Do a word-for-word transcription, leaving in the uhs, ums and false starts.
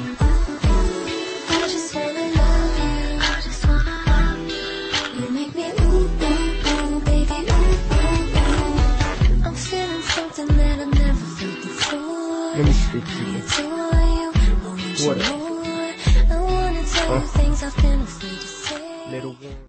I just wanna love you. I just wanna love you. You make me ooh, ooh, ooh, baby, ooh, ooh, ooh. I'm feeling something that I've never felt before. Let me speak to you. Adore you, I want you What? more. I wanna tell Huh? you things I've been afraid to say. Little one.